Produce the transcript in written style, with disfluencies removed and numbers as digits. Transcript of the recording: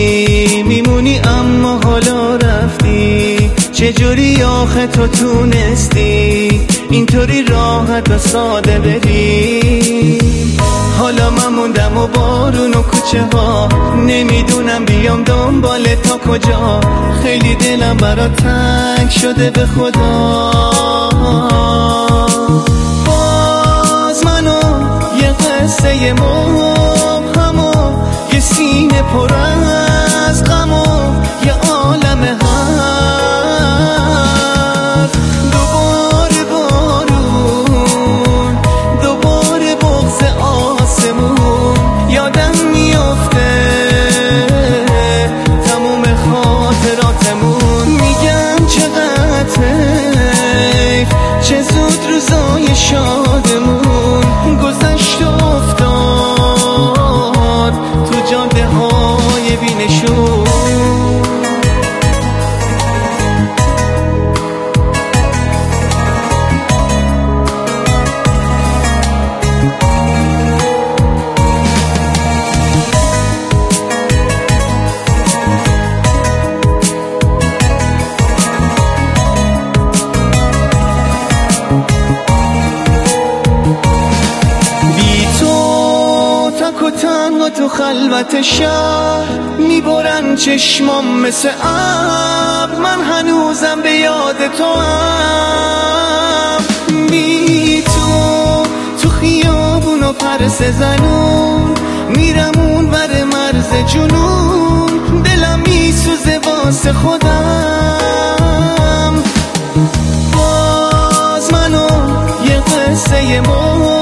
میمونی اما حالا رفتی. چجوری آخه تو تونستی اینطوری راحت و ساده بری؟ حالا من موندم و بارون و کوچه ها، نمیدونم بیام دنبال تا کجا. خیلی دلم برا تنگ شده به خدا. باز منو یه قصه مبهم و یه سینه پر از غم و یه عالم حرف. دوباره بارون، دوباره بغض آسمون، یادم میافته تموم خاطراتمون. میگم چقدر حیف، چه زود روزای شادمون گذشت و افتاد تو جاده های بی‌نشون. تنها تو خلوت شهر میبرن چشمام مثل ابر. من هنوزم به یاد تو هم. بی تو خیابون و پرس زنون، میرم اون بر مرز جنون. دلم میسوزه واسه خودم. باز منو یه قصه